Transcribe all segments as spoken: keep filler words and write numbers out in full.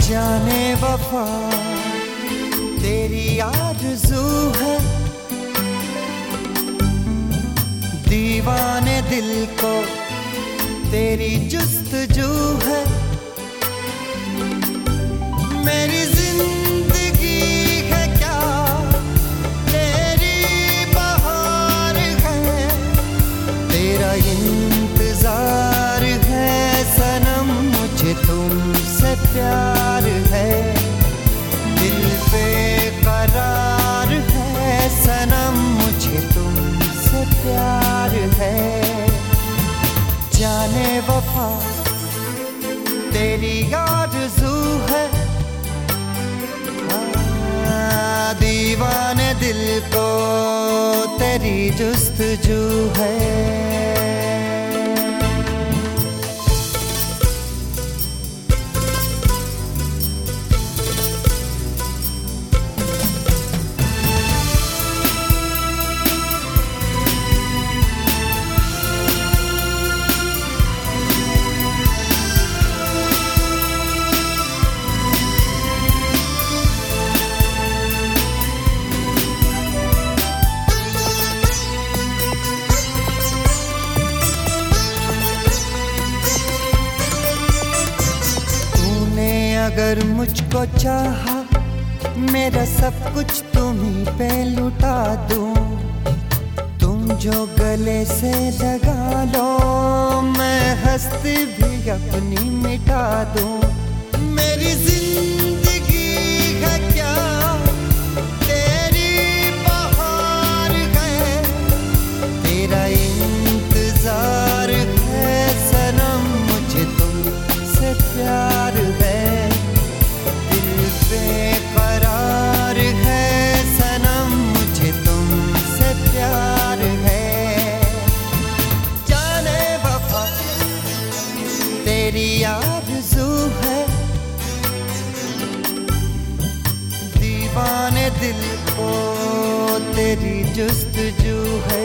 जाने वफा तेरी आरज़ू है, दीवाने दिल को तेरी जुस्तजू है। मेरी जिंदगी है क्या तेरी बहार है, तेरा इंतजार है सनम, मुझे तुमसे प्यार है। दिल पे करार है सनम, मुझे तुमसे प्यार है। जाने वफा तेरी आरज़ू है, हाँ, दीवाने दिल को तेरी जुस्तजू है। अगर मुझको चाहा मेरा सब कुछ तुम्हीं पे लुटा दूं, तुम जो गले से लगा लो मैं हस्ती भी अपनी मिटा दूं। मेरी जिंदगी है क्या तेरी बहार है, तेरा इंतजार है सनम, मुझे तुमसे प्यार है। बेकरार है सनम, मुझे तुमसे प्यार है। जाने वफा तेरी आरज़ू है, दीवाने दिल को तेरी जुस्तजू है।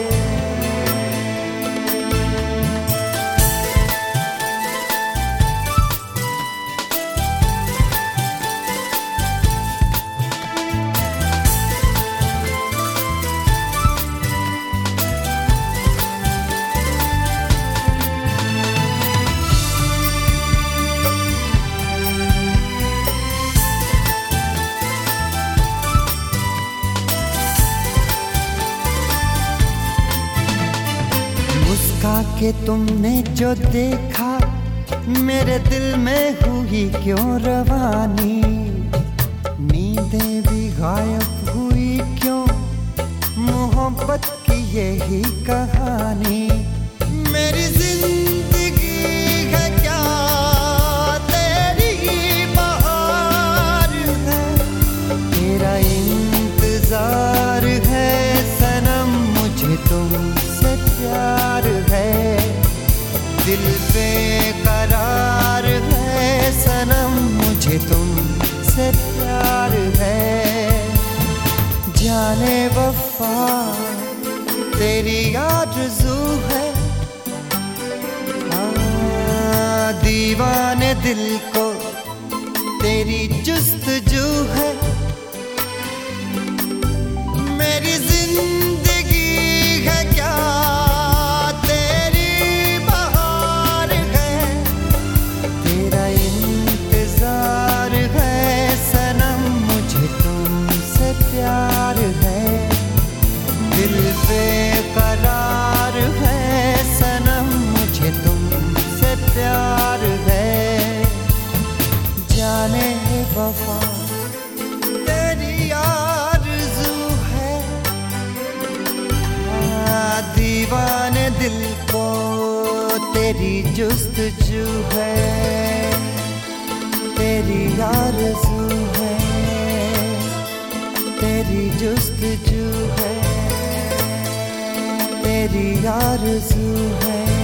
मुस्का के तुमने जो देखा मेरे दिल में हुई क्यों रवानी, नींदें भी गायब हुई क्यों, मोहब्बत की यही कहानी। मेरी जिंदगी है क्या तेरी बहार है, तेरा इंतजार है सनम, मुझे तुमसे प्यार है। दिल पे करार है सनम, मुझे तुमसे प्यार है। जाने वफा तेरी आरज़ू है, हाँ, दीवाने दिल को तेरी जुस्तजू है। मेरी जिंदगी है क्या तेरी बहार है, तेरा इंतजार है सनम, मुझे तुमसे प्यार है। दिल पे करार है सनम, मुझे तुमसे प्यार है। जाने वफा तेरी आरज़ू है, हाँ, दीवाने दिल को तेरी जुस्तजू है। तेरी आरज़ू है, तेरी जुस्तजू है, तेरी आरज़ू है।